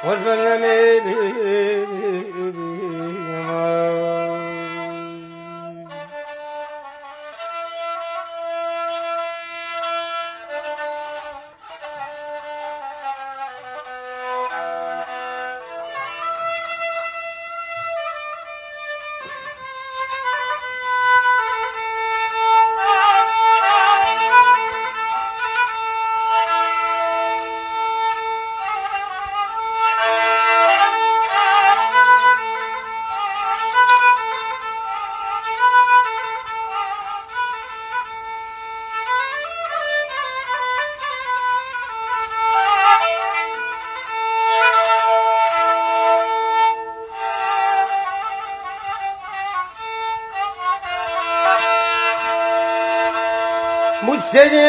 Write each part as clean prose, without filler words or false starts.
موسیقی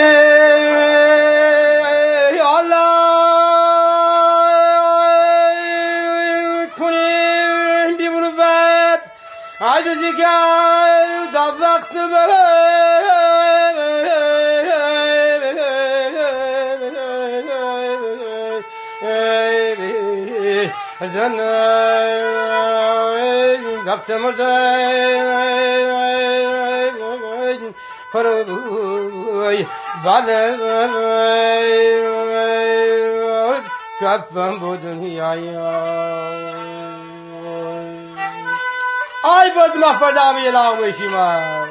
الله کنیم بیمروت عجزی که دا وقت زن وقت مرده کروی باله کفم بود دنیای آی بود مفردم یه لاغوشی من.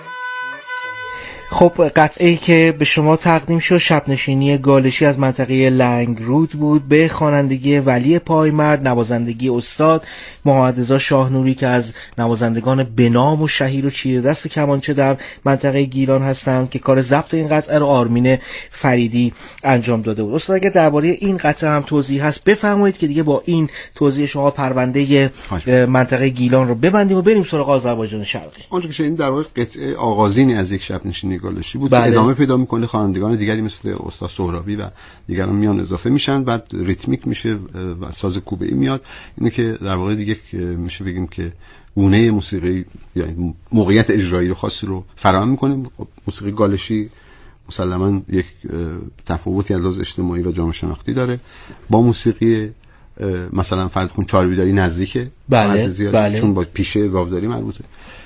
خب قطعه‌ای که به شما تقدیم شد شب‌نشینی گالشی از منطقه لنگرود بود به خوانندگی ولی پایمرد، نوازندگی استاد محمدرضا شاهنوری که از نوازندگان بنام و شهیر و چیره دست کمانچه در منطقه گیلان هستند که کار ضبط این قطعه رو آرمین فریدی انجام داده بود. استاد اگه درباره این قطعه هم توضیح هست بفرمایید که دیگه با این توضیح شما پرونده منطقه گیلان رو ببندیم و بریم سراغ آذربایجان شرقی. آنچه که شنیدیم در واقع قطعه آغازینی از یک شب‌نشینی گالشی بود. بله. ادامه پیدا میکنه، خوانندگان دیگری مثل استاد سهرابی و دیگران میان اضافه میشن، بعد ریتمیک میشه و ساز کوبه‌ای میاد. اینه که در واقع دیگه میشه بگیم که گونه موسیقی یعنی موقعیت اجرایی رو خاصی رو فراهم میکنه. موسیقی گالشی مسلماً یک تفاوتی از لحاظ اجتماعی و جامعه شناختی داره با موسیقی مثلا فرض کن چاربیداری نزدیکه. بله. چون با پیشه گاوداری مربوطه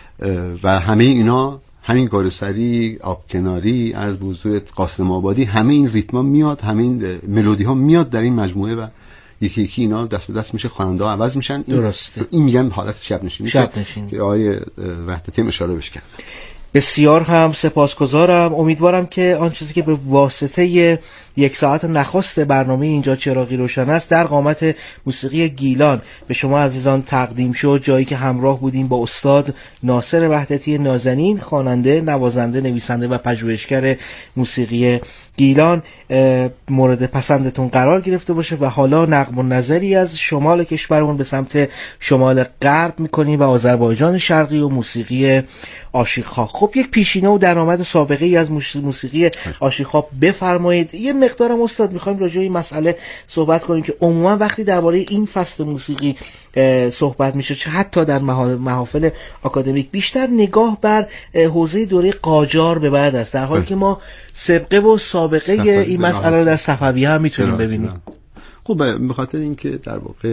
و همه اینا، همین گارسری، آبکناری، عرض به حضورت قاسم آبادی، همه این ریتما میاد، همه این ملودی ها میاد در این مجموعه و یکی یکی اینا دست به دست میشه، خواننده ها عوض میشن. درسته. این میگن حالت شب‌نشینی که آقای وحدتی اشاره بهش کرد. بسیار هم سپاسگزارم. امیدوارم که آن چیزی که به واسطه یک ساعت نخست برنامه اینجا چراغی روشن است در قامت موسیقی گیلان به شما عزیزان تقدیم شد، جایی که همراه بودیم با استاد ناصر وحدتی نازنین، خواننده، نوازنده، نویسنده و پژوهشگر موسیقی گیلان. مورد پسندتون قرار گرفته باشه و حالا نقم و نظری از شمال کشورمون به سمت شمال غرب میکنیم و آذربایجان شرقی و موسیقی آشیخ‌ها. خب یک پیشینه و درآمد سابقه ای از موسیقی آشیخ‌ها بفرمایید. یه مقدارم استاد میخوایم راجع به این مسئله صحبت کنیم که عموما وقتی درباره این فصل موسیقی صحبت میشه، چه حتی در محافل آکادمیک، بیشتر نگاه بر حوزه دوره قاجار به بعد است، در حالی که ما سابقه و سابقه این مسئله رو در صفویه هم میتونیم ببینیم. خب به خاطر اینکه در واقع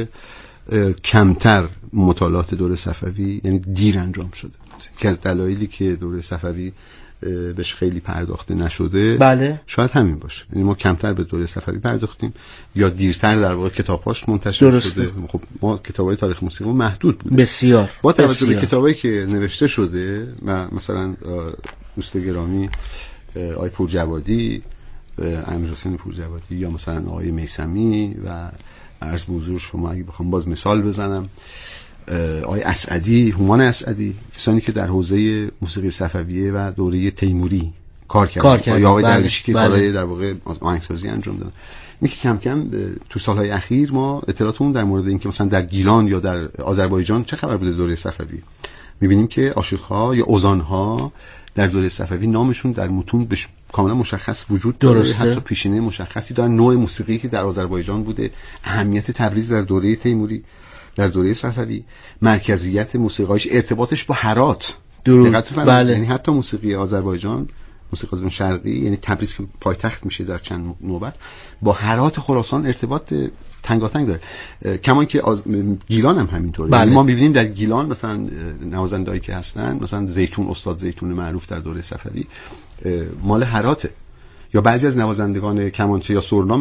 کمتر مطالعات دوره صفوی یعنی دیر انجام شده بود، که از دلایلی که دوره صفوی بهش خیلی پرداخته نشده بله. شاید همین باشه، یعنی ما کمتر به دوره صفوی پرداختیم یا دیرتر در واقع کتاب‌هاش منتشر درسته. شده. خب ما کتاب‌های تاریخ موسیقی محدود بود بسیار با توجه به کتابایی که نوشته شده و مثلا دوست گرامی آقای پورجوادی، امیرحسین پورجوادی یا مثلا آقای میثمی و عرض به حضور شما اگه بخوام باز مثال بزنم آقای اسعدی، هومان اسعدی، کسانی که در حوزه موسیقی صفویه و دوره تیموری کار کردن یا آقای درویشی که کارهای در واقع آهنگسازی انجام دادن. اینکه کم کم تو سالهای اخیر ما اطلاعاتمون در مورد اینکه مثلا در گیلان یا در آذربایجان چه خبر بوده دوره صفوی، می‌بینیم که آشیخ‌ها یا اوزان‌ها در دوره صفوی نامشون در متون کاملا مشخص وجود داره، حتی پیشینه مشخصی دارن، نوع موسیقی که در آذربایجان بوده، اهمیت تبریز در دوره تیموری، در دوره صفوی، مرکزیت موسیقیش، ارتباطش با هرات. بله. یعنی حتی موسیقی آذربایجان موسیقی آذربایجان شرقی، یعنی تبریز که پایتخت میشه در چند نوبت، با هرات خراسان ارتباط تنگاتنگ داره. کمان که گیلان هم همینطوره. بله. ما می‌بینیم در گیلان مثلا نوازندهایی که هستن، مثلا زیتون، استاد زیتون معروف در دوره صفوی مال هراته، یا بعضی از نوازندگان کمانچه یا سرنا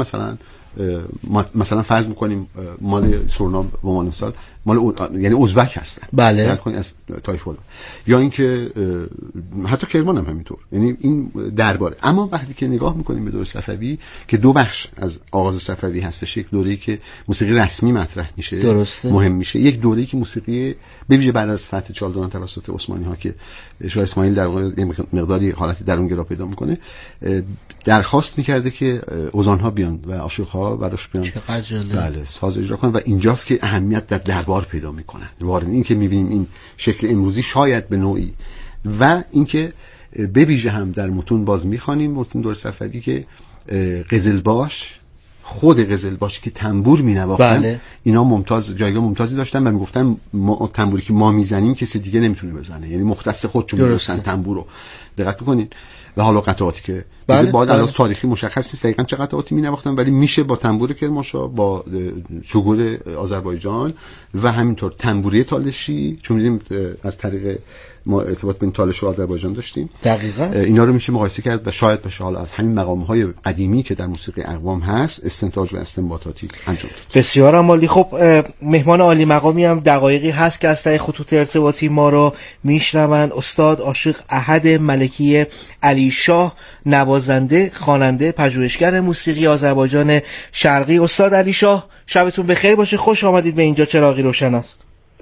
مثلا فرض میکنیم مال سرنا به عنوان مثال مال یعنی ازبک هستن. بله. از طایفه، یا اینکه حتی کرمان هم همینطور، یعنی این درباره. اما وقتی که نگاه میکنیم به دوره صفوی که دو بخش از آغاز صفوی هستش، یک دوره‌ای که موسیقی رسمی مطرح میشه، درسته، مهم میشه، یک دوره‌ای که موسیقی به ویژه بعد از فتح چالدوران توسط عثمانی ها که شاه اسماعیل در واقع مقداری حالتی درونگرا پیدا میکنه، درخواست میکرده که اوزان‌ها بیان و عاشق‌ها براش بیان، بله، ساز اجرا کنن، و اینجاست که اهمیت در دربار پیدا میکنن. وارد این که میبینیم این شکل امروزی شاید به نوعی، و اینکه به ویژه هم در متون باز میخوانیم متون دور صفوی که قزلباش، خود قزلباش که تنبور مینواختن، بله. اینا جایگاه ممتازی داشتن و میگفتن تنبوری که ما میزنیم کسی دیگه نمیتونه بزنه، یعنی مختص خودشون میگفتن تنبورو. دقت میکنین؟ و حالا قطعاتی که بله. باید الان تاریخی مشخص نیست دقیقاً چه قطعاتی مینواختن، ولی میشه با تنبور کرمانشاه، با چوگور آذربایجان و همینطور تنبوری تالشی، چون می‌دونیم از طریق ما ارتباط بین تالش و آذربایجان داشتیم، دقیقاً اینا رو میشه مقایسه کرد و شاید بشه حالا از همین مقام‌های قدیمی که در موسیقی اقوام هست استنتاج و استنباطاتی انجام داد. بسیار عالی. خب مهمان عالی مقامی هم دقایقی هست که از طریق خطوط ارتباطی ما رو میشنون. استاد عاشق احد ملکی علی شاه، نوازنده، خواننده، پژوهشگر موسیقی آذربایجان شرقی. استاد علی شاه شبتون بخیر باشه، خوش آمدید به اینجا چراغی روشن است.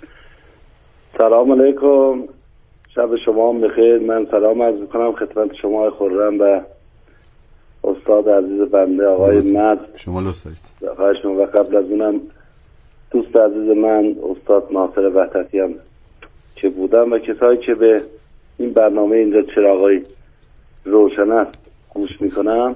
سلام علیکم، شب شما بخیر. من سلام عرض می‌کنم خدمت شما خرم و استاد عزیز بنده آقای مد. شما لطف دارید. خواهش می‌کنم. و قبل از اونم دوست عزیز من استاد ناصر وحدتی هم که بودم و کسایی که به این برنامه اینجا چراغی روشن است گوش میکنم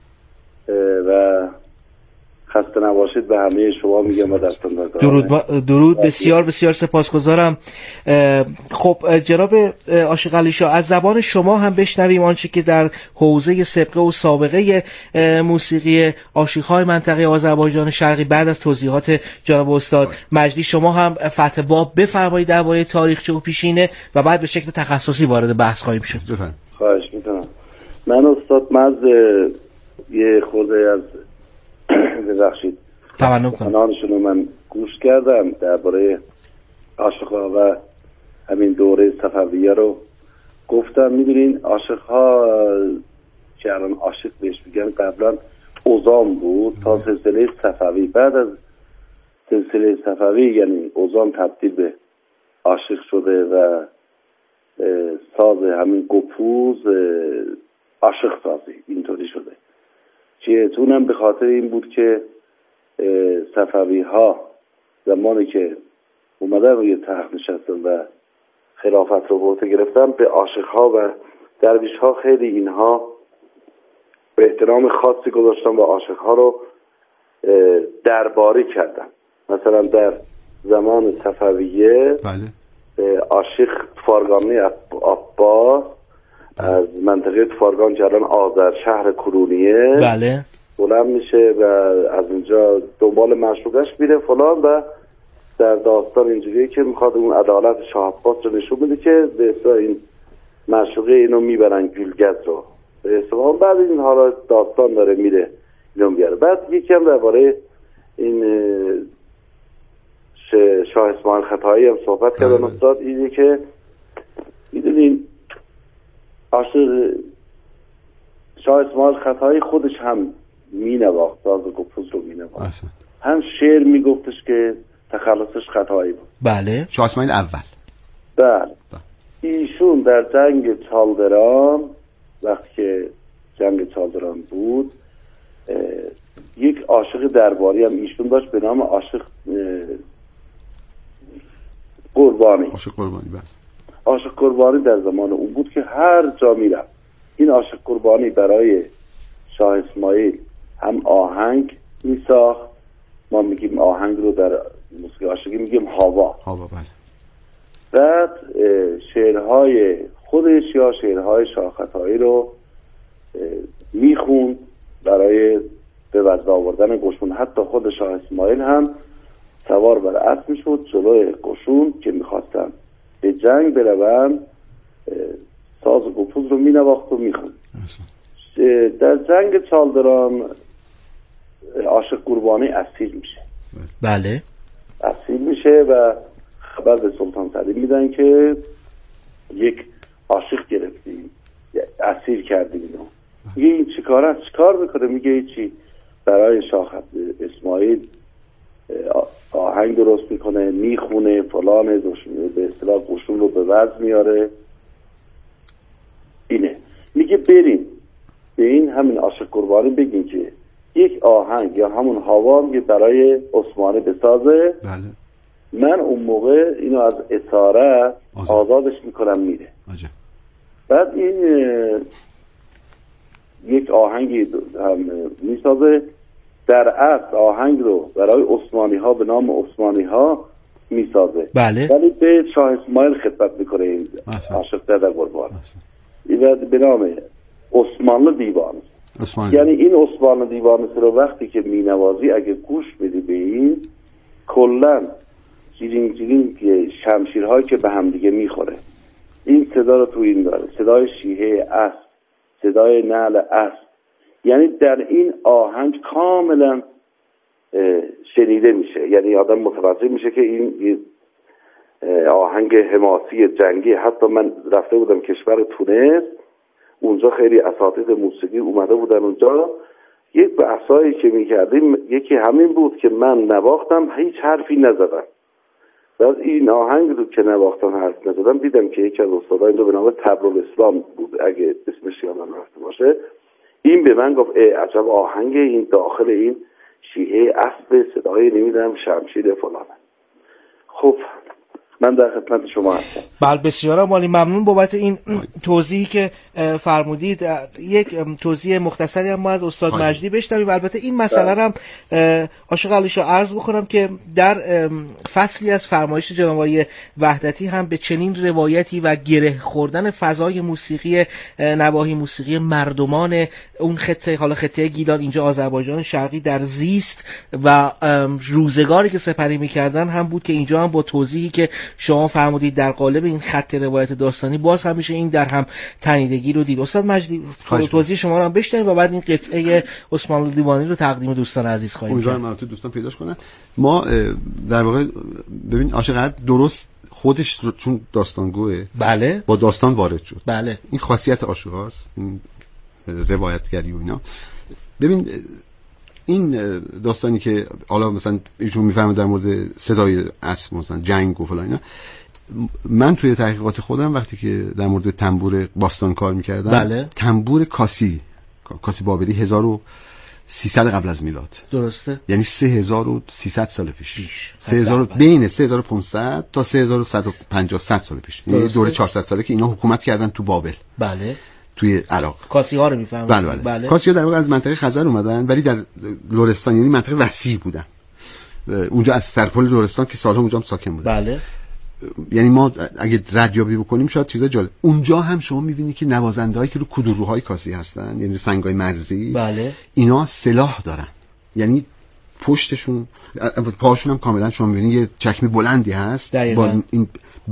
و خسته نباشید به همه شما میگم و دستان درود. بسیار بسیار سپاسگزارم. خب جناب عاشق علی شاه، از زبان شما هم بشنویم آنچه که در حوزه سابقه و سابقه موسیقی عاشق‌های منطقه آذربایجان شرقی بعد از توضیحات جناب استاد مجدی شما هم فتح باب بفرمایید درباره تاریخچه و پیشینه و بعد به شکل تخصصی وارد بحث خواهیم شد. خواهش میکنم. من استاد مز یه خورده از ببخشید تمنم کنم سخنانشون رو من گوش کردم درباره عاشق‌ها و همین دوره صفویه رو گفتم. میدونین عاشق‌ها که الان عاشق بهش میگن قبلا اوزان بود تا سلسله صفوی. بعد از سلسله صفوی یعنی اوزان تبدیل به عاشق شده و ساز همین گپوز عاشق سازی اینطوری شده. چیتونم به خاطر این بود که صفوی ها زمانی که اومدن روی تخت نشستن و خلافت رو برده گرفتن به عاشق ها و درویش ها خیلی اینها به احترام خاصی گذاشتن و عاشق ها رو درباری کردن. مثلا در زمان صفویه عاشق فارگانی عباس از منطقه تفارگان که الان آذر شهر کرونیه بله بلند میشه و از اونجا دنبال معشوقش میره فلان و در داستان اینجوریه که میخواد اون عدالت شاه عباس رو نشون بده که به اصطلاح این معشوقه اینو میبرن گلگز رو به اصطلاح. بعد این حالا داستان داره میره اینو میاره. بعد یکی هم درباره این شاه اسماعیل خطایی هم صحبت کردن استاد. اینه که میدونین عاشق شاه اسماعیل خطایی خودش هم مینواخت، ساز گپوز رو مینواخت، هم شعر میگفتش که تخلصش خطایی بود. بله شاه اسماعیل اول. بله ایشون در جنگ چالدران وقتی که جنگ چالدران بود یک عاشق درباری هم ایشون داشت به نام عاشق قربانی. عاشق قربانی بله. عاشق قربانی در زمان اون بود که هر جا میرفت این عاشق قربانی برای شاه اسماعیل هم آهنگ میساخت. ما میگیم آهنگ رو در موسیقی عاشقی میگیم هاوا بله. بعد شعرهای خودش یا شعرهای شاه خطایی رو میخوند برای به وضع آوردن قشون. حتی خود شاه اسماعیل هم سوار بر اسب میشد جلوی قشون که میخواستن به جنگ بروند، ساز و گفوز رو مینواخت و میخوند. در جنگ چالدران عاشق قربانی اسیر میشه. بله اسیر میشه و خبر به سلطان سلیم میدن که یک عاشق گرفتیم، اسیر کردیم اینو. میگه این چیکار میکنه؟ میگه چی؟ برای شاه اسماعیل آهنگ درست میکنه، میخونه فلان، به اصطلاح قشون رو به وضع میاره. اینه میگه بریم به این همین عاشق قربانی بگیم که یک آهنگ یا همون هاوام که برای عثمانی بسازه. بله. من اون موقع اینو از اساره آزادش میکنم میره. بعد این یک آهنگی هم میسازه، در اصل آهنگ رو برای عثمانی ها به نام عثمانی ها میسازه. بله. ولی به شاه اسماعیل خدمت میکنه این عاشق در قربان به نام عثمان دیوانه. یعنی این عثمان دیوانه رو وقتی که مینوازی اگه گوش بدی به این کلن جیرین که شمشیرهایی که به هم دیگه میخوره، این صدا رو تو این داره، صدای شیهه اسب، صدای نعل اسب، یعنی در این آهنگ کاملا شنیده میشه. یعنی آدم متوجه میشه که این آهنگ حماسی جنگی. حتی من رفته بودم کشور تونس، اونجا خیلی اساتید موسیقی اومده بودن اونجا، یک بحثایی که میکردیم یکی همین بود که من نواختم هیچ حرفی نزدم. بعد این آهنگ رو که نواختم حرف نزدم، دیدم که یکی از استادان اینجا به نام تبرالاسلام بود، اگه اسمش یادم رفته باشه، این به من گفت عجب آهنگ، این داخل این شیهه اسب، صدای نمیدونم شمشیر فلانه. خب من در خدمت شما هستم. بله بسیار عالی، ممنون بابت این توضیحی که فرمودید. یک توضیح مختصری هم ما از استاد مجدی بشنویم. البته این مسئله هم عاشق علیشا عرض بکنم که در فصلی از فرمایش جناب آقای وحدتی هم به چنین روایتی و گره خوردن فضای موسیقی نواحی موسیقی مردمان اون خطه، حالا خطه گیلان اینجا آذربایجان شرقی، در زیست و روزگاری که سپری می‌کردن هم بود که اینجا هم با توضیحی که شما فرمودید در قالب این خط روایت داستانی باز هم میشه این در هم تنیدگی رو دید. استاد مجدی توضیح شما رو هم بشنویم و بعد این قطعه عثمان دیوانی رو تقدیم دوستان عزیز خواهیم کرد. امیدوارم دوستان پیداش کنن. ما در واقع ببین عاشق درست خودش چون داستانگوه، بله، با داستان وارد شد. بله، این خاصیت عاشقاست، این روایتگری و اینا. ببین این داستانی که حالا مثلا ایشون میفهمه در مورد صدای اسب مثلا جنگ و فلان اینا، من توی تحقیقات خودم وقتی که در مورد تنبور باستان کار میکردم، بله، تنبور کاسی بابلی 1300 قبل از میلاد، درسته، یعنی 3300 سال پیش. 3000 بین 3500 تا 3150 سال پیش، یعنی دوره 400 ساله که اینا حکومت کردن تو بابل. بله، توی عراق. کاسی ها رو میفهمم. بله. کاسی ها در واقع از منطقه خزر اومدن ولی در لرستان، یعنی منطقه وسیع بودن اونجا، از سرپل لرستان که سالها اونجا هم ساکن بودن. بله. یعنی ما اگه ردیابی بکنیم شاید چیزا جالب. اونجا هم شما می‌بینید که نوازنده‌هایی که رو کدوروهای کاسی هستن، یعنی سنگای مرزی، بله، اینا سلاح دارن. یعنی پشتشون، پاهاشون هم کاملا شما می‌بینید یه چکمه بلندی هست با این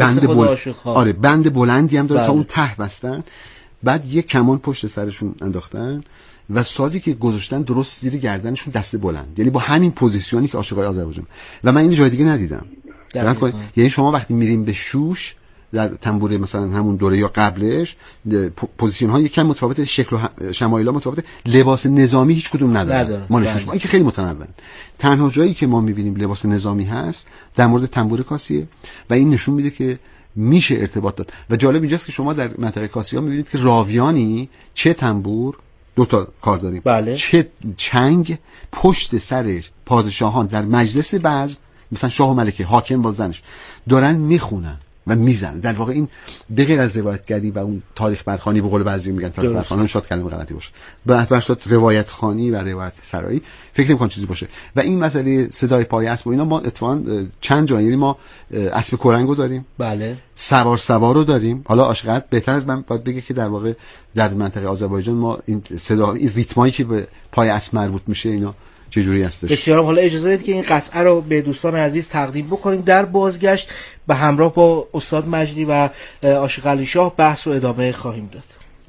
بند بلندی هم داره، بله، تا اون ته بستن. بعد یه کمان پشت سرشون انداختن و سازی که گذاشتن درست زیر گردنشون دست بلند، یعنی با همین پوزیشنی که عاشقای آذربایجان. و من اینو جای دیگه ندیدم. یعنی شما وقتی میریم به شوش در تنبور مثلا همون دوره یا قبلش، پوزیشن ها یکم متفاوته، شکل و شمایل ها متفاوته، لباس نظامی هیچ کدوم نداره مال شوش. این که خیلی متنوع. تنها جایی که ما میبینیم لباس نظامی هست در مورد تنبور کاسیه و این نشون میده که میشه ارتباط داد. و جالب اینجاست که شما در منطقه کاسیا میبینید که راویانی چه تنبور، دو تا کار داریم، بله، چه چنگ پشت سر پادشاهان در مجلس بعض، مثلا شاه و ملکه، حاکم با زنش دارن میخونن. و میزنه. در واقع این به غیر از روایتگری و اون تاریخ برخوانی، به قول بعضی میگن تاریخ برخوانی، شاید کلمه غلطی باشه، به واسطه روایت خوانی و روایت سرایی فکر نمی‌کنم چیزی باشه. و این مسئله صدای پای اسب و اینا ما اتفاقا چند جایی، یعنی ما اسب کورنگو داریم، بله، سوار رو داریم. حالا عاشقت بهتر از من باید بگه که در واقع در منطقه آذربایجان ما این صدا، این ریتمایی که به پای اسب مربوط میشه اینا چجوری هستش. بسیار. حالا اجازه بدید که این قطعه رو به دوستان عزیز تقدیم بکنیم. در بازگشت به همراه با استاد مجدی و عاشق علی شاه بحث رو ادامه خواهیم داد.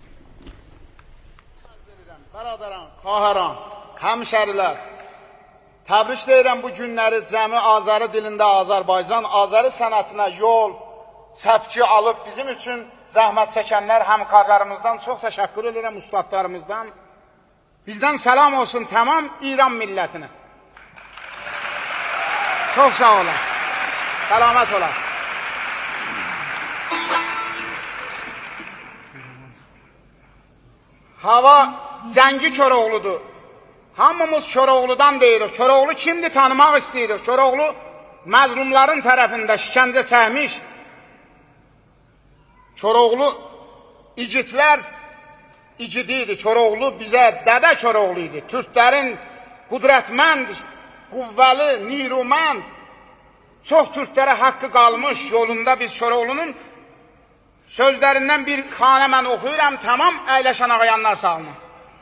برادران، خواهران، همşərilər, təbrik deyirəm bu günləri cəmi Azəri dilində Azərbaycan, Azəri sənətinə yol, səpki alıb bizim üçün zəhmət çəkənlər, həmkarlarımızdan çox təşəkkür edirəm, ustadlarımızdan. Bizdən salam olsun tamam İran millətinə. Çox sağ olun. Səlamət olun. Hava Cəngi Koroğludur. Hamımız Koroğludan deyirik. Koroğlu kimdir tanımaq istəyirik. Koroğlu məzlumların tərəfində şikəncə çəkmiş. Koroğlu igidlər igidi idi. Koroğlu bizə dədə Koroğlu idi. Türklərin qudrətmənd, quvvəli, nirumənd, çox Türklərə haqqı qalmış yolunda biz Koroğlunun sözlərindən bir xanə mən oxuyuram. Tamam, əyləşən ağayanlar sağ olun.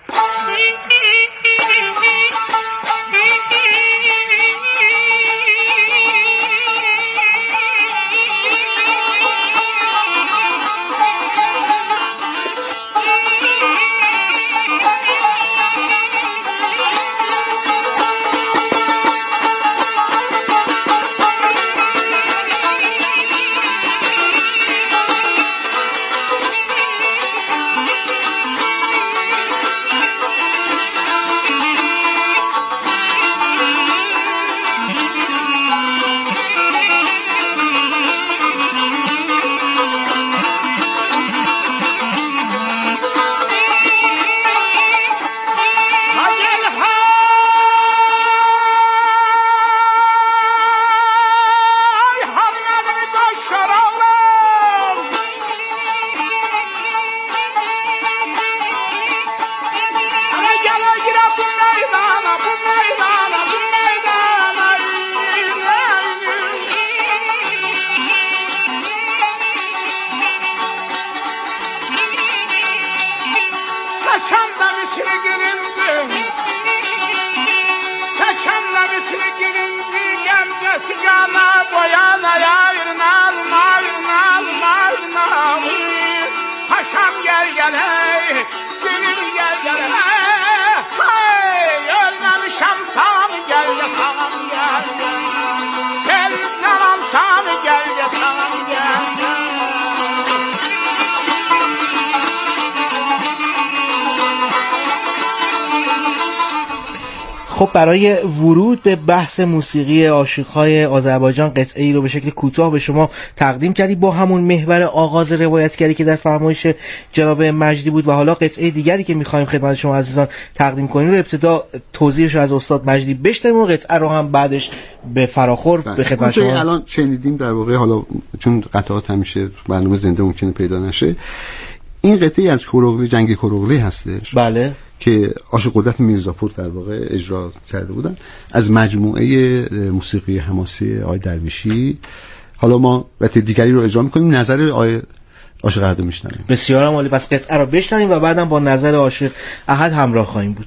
خب برای ورود به بحث موسیقی عاشق‌های آذربایجان قطعه‌ای رو به شکل کوتاه به شما تقدیم کردیم با همون محور آغاز روایتگری که در فرمایش جناب مجدی بود و حالا قطعه دیگری که می‌خوایم خدمت شما عزیزان تقدیم کنیم رو ابتدا توضیحش رو از استاد مجدی بشنویم و قطعه رو هم بعدش به فراخور به خدمت شما الان شنیدیم. در واقع حالا چون قطعات همیشه برنامه زنده ممکنه پیدا نشه، این قطعه از کروغلی، جنگ کروغلی هستش. بله، که عاشق قدرت میرزاپور در واقع اجرا کرده بودن از مجموعه موسیقی حماسی آقای درویشی. حالا ما قطعه دیگری رو اجرا می‌کنیم، نظر آقای عاشق احد رو میشنویم. بسیار عالی. پس قطعه رو بشنویم و بعدم با نظر عاشق احد همراه خواهیم بود.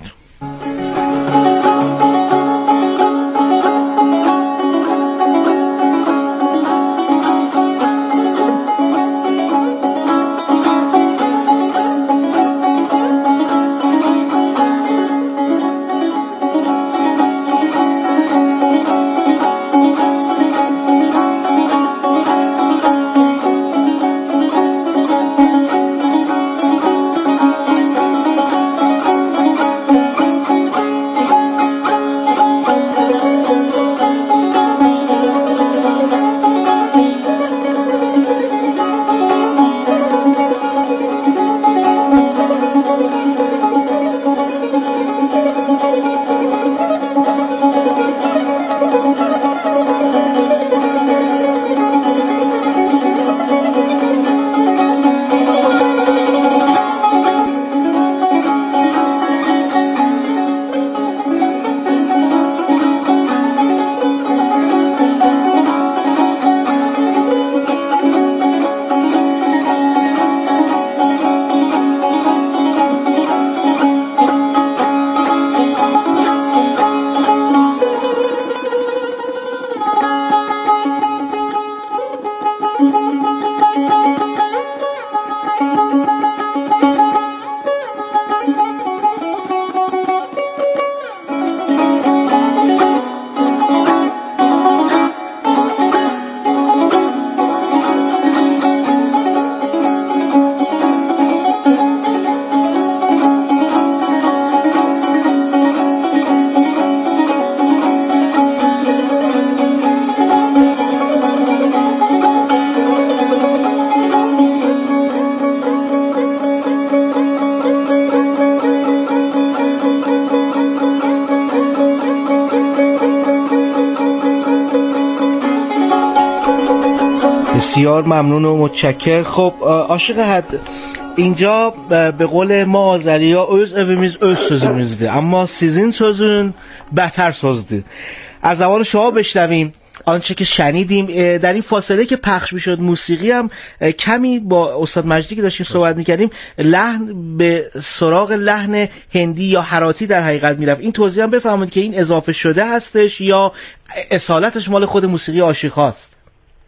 بسیار ممنون و متشکر. خب عاشق حد اینجا به قول ما آذری‌ها öz evimiz öz sözümüzdür اما sizin sözün beter sözdür. از زبان شما بشنویم آنچه که شنیدیم. در این فاصله که پخش میشد موسیقی هم کمی با استاد مجدی که داشتیم صحبت میکردیم لحن به سراغ لحن هندی یا هراتی در حقیقت میرفت. این توضیح هم بفرمایید که این اضافه شده هستش یا اصالتش مال خود موسیقی عاشق هاست؟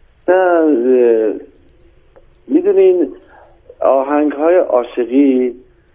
میدونین آهنگ های عاشقی،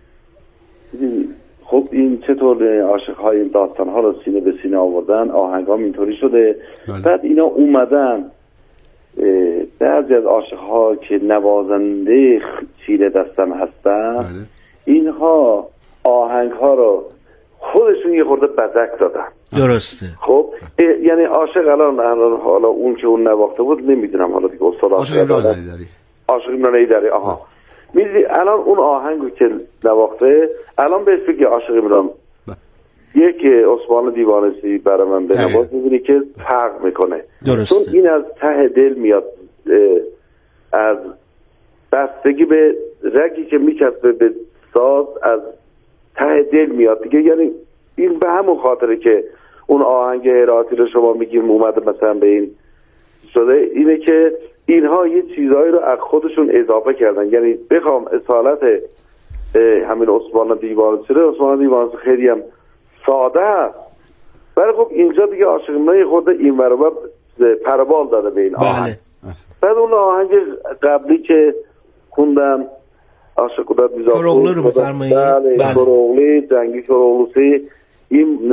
خب این چطور عاشق های این داستان ها رو سینه به سینه آوردن، آهنگ ها اینطوری شده. بعد اینا اومدن بعضی از عاشق ها که نوازنده چیره دستم هستن اینها آهنگ ها رو خودشون یه خورده بزک دادن. درسته. خب یعنی عاشق الان حالا اون که اون نواخته بود نمیدونم، حالا دیگه استاد عاشق عمران ایدری آها میدونی الان اون آهنگو که نواخته الان بهش بگی عاشق عمران یک عثمان دیوانه‌ای برای من به نواز میبینی که فرق میکنه. درسته. چون این از ته دل میاد، از بستگی به رگی که میکسبه به ساز از ته دل میاد دیگه. یعنی این به همون خاطره که اون آهنگ هراتی رو شما میگیم اومده مثلا به این شده، اینه که اینها یه چیزهایی رو از خودشون اضافه کردن. یعنی بخوام اصالت همین عثمان دیوانه‌ای خیلی هم ساده است، ولی خب اینجا دیگه عاشقانه خود این ور پروبال داده به این آهنگ. بعد اون آهنگ قبلی که خوندم عاشق قدرت میزافور کروغلو رو بفرمایید. بله کروغلی جنگی کروغلوسی این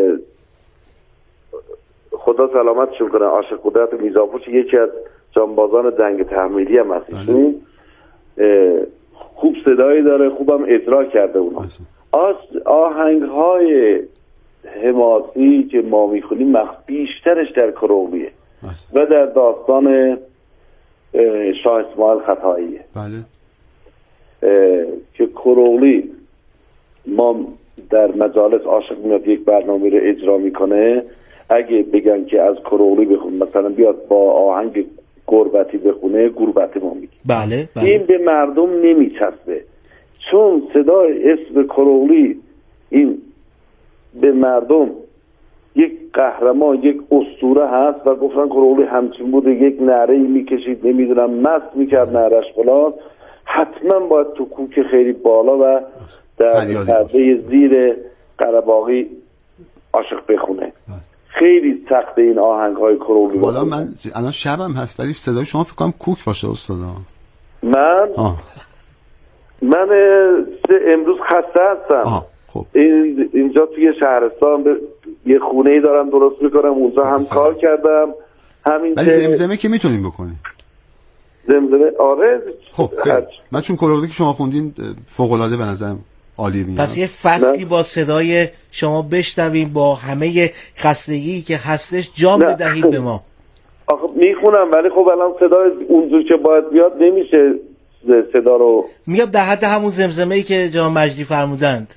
خدا سلامتشون کنه عاشق قدرت میزافور یکی از جانبازان جنگ تحمیلی هم هست. خوب صدایی داره، خوبم اجرا کرده اونا. آهنگ های حماسی که ما میخونیم بیشترش در کروغلیه و در داستان شاه اسماعیل خطاییه. بله. که کروغلی ما در مجالس عاشق میاد یک برنامه رو اجرا میکنه، اگه بگن که از کروغلی بخون مثلا بیاد با آهنگ گربتی بخونه گربتی ما میگیم. بله. این به مردم نمیچسبه چون صدای اسم کروغلی این به مردم یک قهرمان یک اسطوره هست و گفتن کروغلی همچین بوده، یک نعره میکشید نمیدونم مست میکرد نعرش فلان، حتما باید تو کوک خیلی بالا و در پرده زیر قره‌باغی عاشق بخونه. خیلی سخته این آهنگ های کروغلی. والا من الان شبم هست ولی صدای شما فکر کنم کوک باشه استاد. من امروز خسته هستم. خب. اینجا توی شهرستان یه خونه‌ای دارم درست میکنم، اونجا هم کار کردم. همین ولی زمزمه که میتونیم بکنیم. زمزمه آره. خب من چون کروغلی که شما خوندین فوق‌العاده به نظرم عالی میاد. پس یه فصلی با صدای شما بشنویم با همه خستگی که هستش جام بدهید به ما. آخه میخونم ولی خب الان صدای اونجور که باید بیاد نمیشه صدا رو. میگم در حد همون زمزمه‌ای که جناب مجدی فرمودند.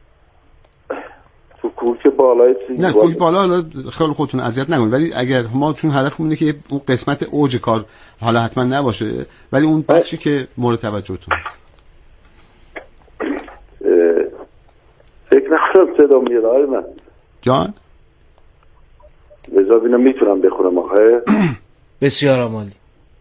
تو کوک بالای چیزی نه کوک بالا خیلی خودتون اذیت نکنید، ولی اگر ما چون هدفمونه که اون قسمت اوج کار حالا حتما نباشه ولی اون بخشی که مورد توجهتون است. فکر نکنم صدا میاد آقای من جان بذار ببینم میتونم بخونم آخه. بسیار عالی.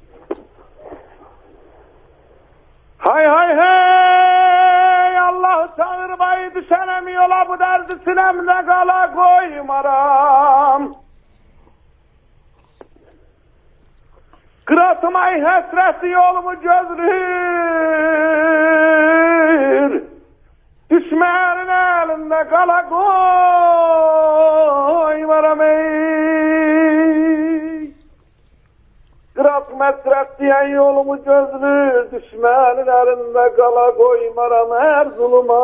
Hay hay hey Allah çağırmayı düşenem yola bu derdi sinemle kala koymaram. Kıratımay hasreti yolumu gözlür. Düşmenin elinde kala koymaram ey. Kırat mesret diyen yolumu gözlür, düşmenin elinde kala koymaram her zuluma.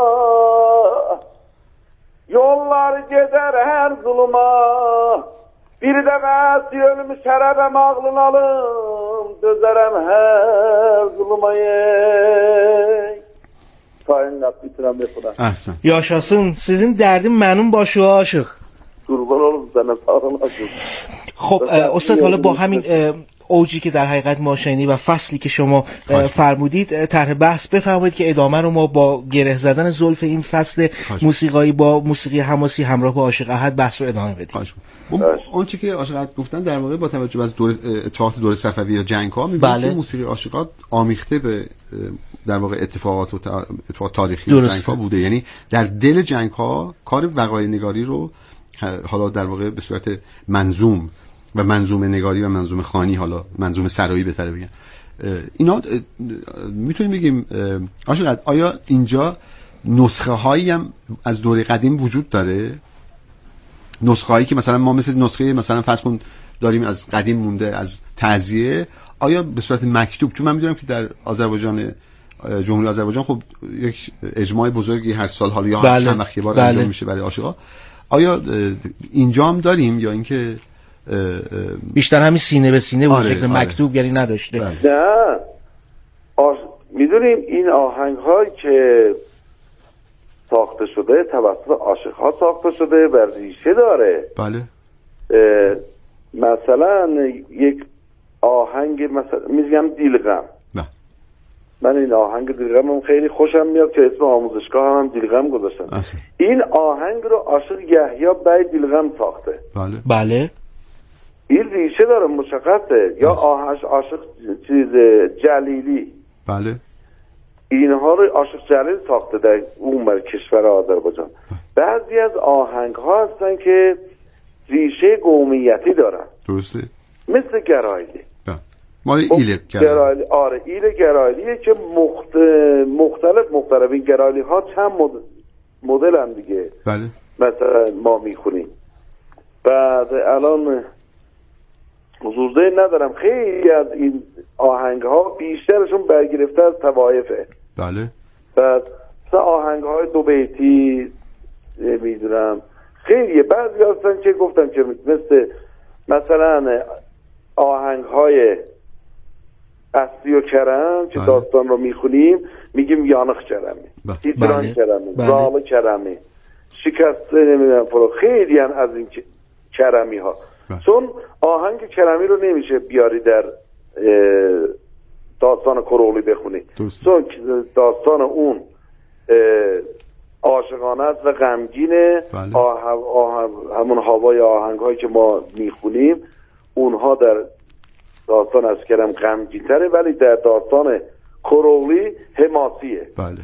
Yollar gider her zuluma. Bir de mesi ölmüş şerefem ağlın alım, dözerem her zuluma ey. Kainat bitirem yapıda. Ahsen. Yaşasın, sizin derdin mənim başı aşıq. Kurban olun sana sağ olasın. خب استاد حالا با همین اوجی که در حقیقت ما شنیدیم و فصلی که شما فرمودید طرح بحث بفرمایید که ادامه رو ما با گره زدن زلف این فصل موسیقایی با موسیقی حماسی همراه با عاشق احد بحث رو ادامه بدیم. اون چیزی که عاشق احد گفتن در واقع با توجه به اتفاقات دوره صفوی یا جنگ‌ها می‌بینیم که موسیقی عاشقات آمیخته به در واقع اتفاقات تاریخی جنگ‌ها بوده. یعنی در دل جنگ‌ها کار وقایع نگاری رو حالا در واقع به صورت منظوم و منظومه نگاری و منظومه خوانی، حالا منظومه سرایی بهتره بگم، اینا میتونیم بگیم عاشق آیا اینجا نسخه هایی هم از دوره قدیم وجود داره؟ نسخه هایی که مثلا ما مثل نسخه مثلا فرض کن داریم از قدیم مونده از تعزیه، آیا به صورت مکتوب؟ چون من میدونم که در آذربایجان، جمهوری آذربایجان خب یک اجماع بزرگی هر سال حالا یا هر چند وقت یه بار انجام میشه برای عاشقا، آیا اینجا هم داریم یا اینکه بیشتر همین سینه به سینه بود شکل مکتوب یعنی نداشته؟ نه میدونیم این آهنگ هایی که ساخته شده توسط عاشق ها ساخته شده و ریشه داره. بله. مثلا یک آهنگ مثلا میگم دیلغم، من این آهنگ دیلغم خیلی خوشم میاد که اسم آموزشگاه هم دیلغم گذاشتن. این آهنگ رو عاشق یحیی بی دیلغم ساخته. بله. این ریشه داره مشخصه. یا عاشق چیز جلیلی، بله، اینها رو عاشق جلیل ساخته در اون بر کشور آذربایجان. بعضی از آهنگ ها هستن که ریشه قومیتی دارن، درسته، مثل گرایلی. مال ایل گرایلی. آره ایل گرایلیه که مختلف این گرایلی ها چند مدل هم دیگه. بله. مثلا ما میخونیم. بعد الان حضور ندارم، خیلی از این آهنگ ها بیشترشون برگرفته از طوایفه. بله. بعد مثلا آهنگ های دو بیتی میدونم خیلی بعضی هستن که گفتم که مثلا آهنگ های اصلی و کرم که داستان رو میخونیم میگیم یانخ کرمی، تیتران کرمی، زال کرمی، شکسته نمیدونم خیلی هم از این کرمی ها. چون آهنگ کرمی رو نمیشه بیاری در داستان کروغلی بخونی، چون داستان اون عاشقانه است و غمگینه. همون هوای آهنگ هایی که ما میخونیم اونها در داستان از کرم غمگین‌تره، ولی در داستان کروغلی حماسیه. بله.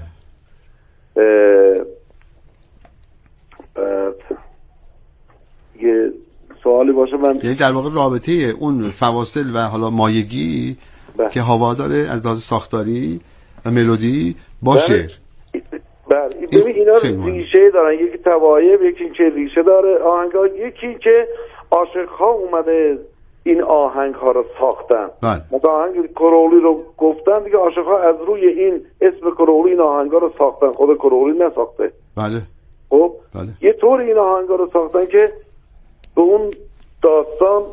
یه سوالی باشه من، یعنی در واقع رابطه اون فواصل و حالا مایگی که هوا داره از لحاظ ساختاری و ملودی با شعر. ببین اینا ریشه دارن، یکی توایب، یکی که ریشه داره آهنگ‌ها، یکی که عاشق‌ها اومده این آهنگ ها رو ساختن. مثلا آهنگ کروغلی رو گفتن دیگه، عاشق‌ها از روی این اسم کروغلی این آهنگ ها رو ساختن، خود کروغلی نساخته. بله. خب یه طور این آهنگ ها رو ساختن که به اون داستان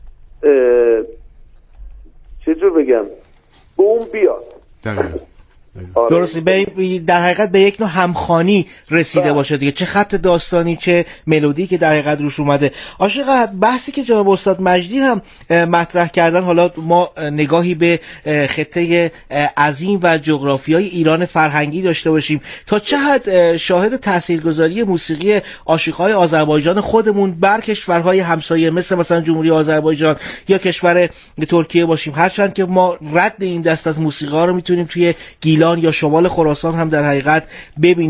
چجور بگم به اون بیاد. درسته، در حقیقت به یک نوع همخوانی رسیده باشه دیگه، چه خط داستانی چه ملودی که در حقیقت روش اومده. عاشق بحثی که جناب استاد مجدی هم مطرح کردن، حالا ما نگاهی به خطه عظیم و جغرافیای ایران فرهنگی داشته باشیم، تا چه حد شاهد تاثیرگذاری موسیقی عاشقای آذربایجان خودمون بر کشورهای همسایه مثلا جمهوری آذربایجان یا کشور ترکیه باشیم، هرچند که ما رد این دست از موسیقی رو میتونیم توی گیلان یا شمال خراسان هم در حقیقت ببینیم.